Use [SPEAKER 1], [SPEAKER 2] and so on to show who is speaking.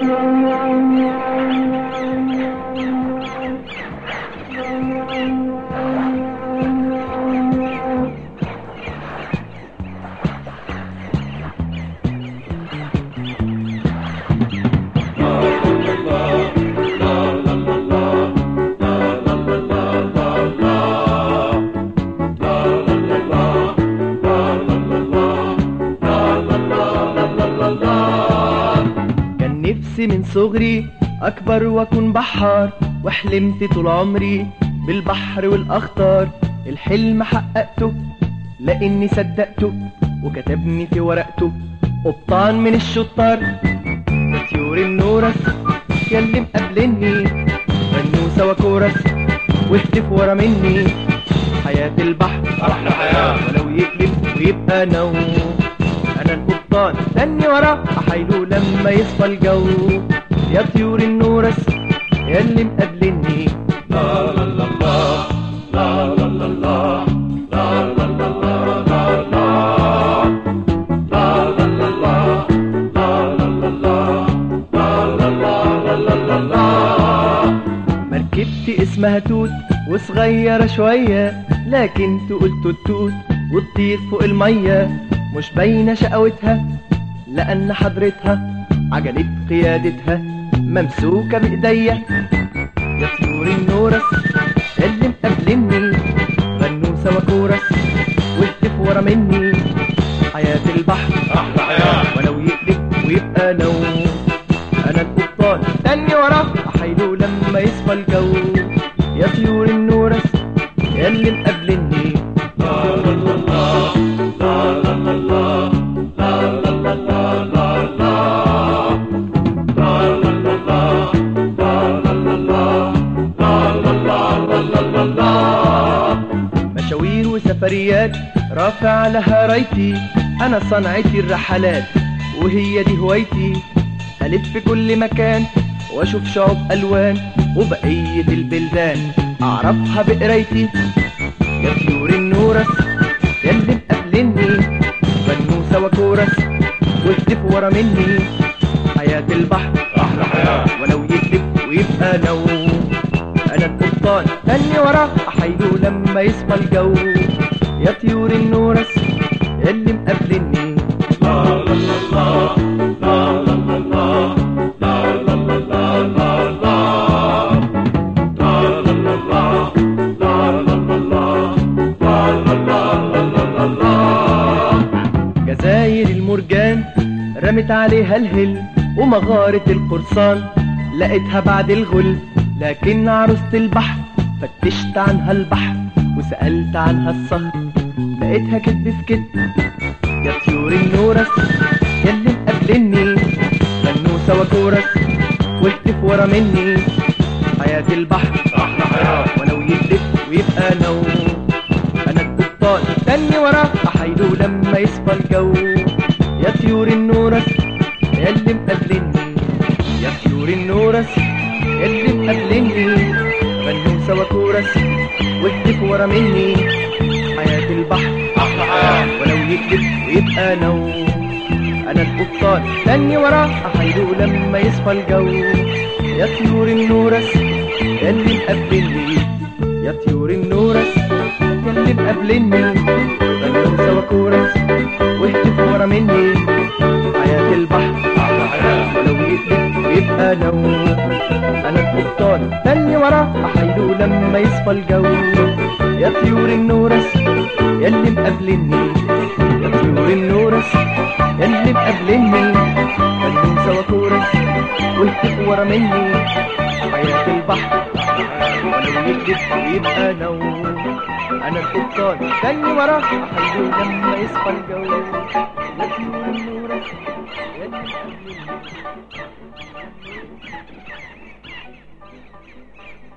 [SPEAKER 1] من صغري أكبر وأكون بحار، وحلمت طول عمري بالبحر والأخطار. الحلم حققته لأني صدقته، وكتبني في ورقته قبطان من الشطار. يا طيور النورس ياللي مقابلني، غنوا سوا كورس واهتف ورا مني. حياة البحر
[SPEAKER 2] أحلى حياة،
[SPEAKER 1] ولو يقلب ويبقى نوم. أنا القبطان استني وراه أحايله لما يصفى الجو. يا طيور النورس ياللي مقابلني،
[SPEAKER 2] لا لا لا لا لا لا لا لا لا لا لا لا لا.
[SPEAKER 1] مركبتي اسمها توت وصغيرة شوية، لكن تقول توت توت وتطير فوق المية. مش باينة شقاوتها لأن حضرتها عجلة قيادتها ممسوكة بإيديا. يا طيور النورس اللي مقابلني، غنوا سوا كورس واهتفوا ورا مني. حياة البحر
[SPEAKER 2] أحلى حياة،
[SPEAKER 1] ولو يقلب ويبقى نوم. أنا القبطان استني وراه أحايله لما يصفى الجو. يا طيور النورس اللي مقابلني،
[SPEAKER 2] لا لا لا لا لا لا لا لا لا لا لا لا.
[SPEAKER 1] مشاوير وسفريات رافع لها رايتي. أنا صنعتي الرحلات وهي دي هوايتي. ألف في كل مكان وأشوف شعوب ألوان، وبقية البلدان أعرفها بقرايتي. يا طيور النورس ياللي مقابلني، غنوا سوا كورس واهتفوا ورا مني. حياة البحر
[SPEAKER 2] أحلى حياة،
[SPEAKER 1] ولو يكذب ويبقى نوم. أنا القبطان استني وراه أحايله لما يصفى الجو. يا طيور النورس ياللي مقابلني،
[SPEAKER 2] لا لا لا لا لا لا لا لا لا لا لا لا.
[SPEAKER 1] جزاير المرجان رمت عليها الهل، ومغارة القرصان لقيتها بعد الغل. لكن عروسة البحر فتشت عنها البحر وسألت عنها الصخر، لقيتها كدب في كدب. يا طيور النورس ياللي مقابلني، غنوا سوا كورس واهتفوا ورا مني. حياة البحر
[SPEAKER 2] أحلى حياة،
[SPEAKER 1] ولو يكذب ويبقى نوم. أنا القبطان استني وراه أحايله لما يصفى الجو. يا طيور النورس ياللي مقابلني، يا طيور النورس ياللي مقابلني، غنوا سوا كورس واهتفوا ورا مني. حياة البحر
[SPEAKER 2] أحلى حياة،
[SPEAKER 1] ولو يكذب ويبقى نوم. أنا القبطان استني وراه أحايله لما يصفى الجو. يا طيور النورس ياللي مقابلني، يا طيور النورس ياللي مقابلني، غنوا سوا كورس واهتفوا ورا مني. حياة البحر
[SPEAKER 2] أحلى حياة،
[SPEAKER 1] ولو يكذب ويبقى نوم. أنا القبطان استني وراه أحايله لما يصفى الجو. يا طيور النورس ياللي مقابلني، يا طيور النورس ياللي مقابلني، غنوا سوا كورس واهتفوا ورا مني. حياة البحر ولو يكذب ويبقى نوم. أنا القبطان استني وراه أحايله لما يصفى الجو. يا طيور النورس ياللي مقابلني.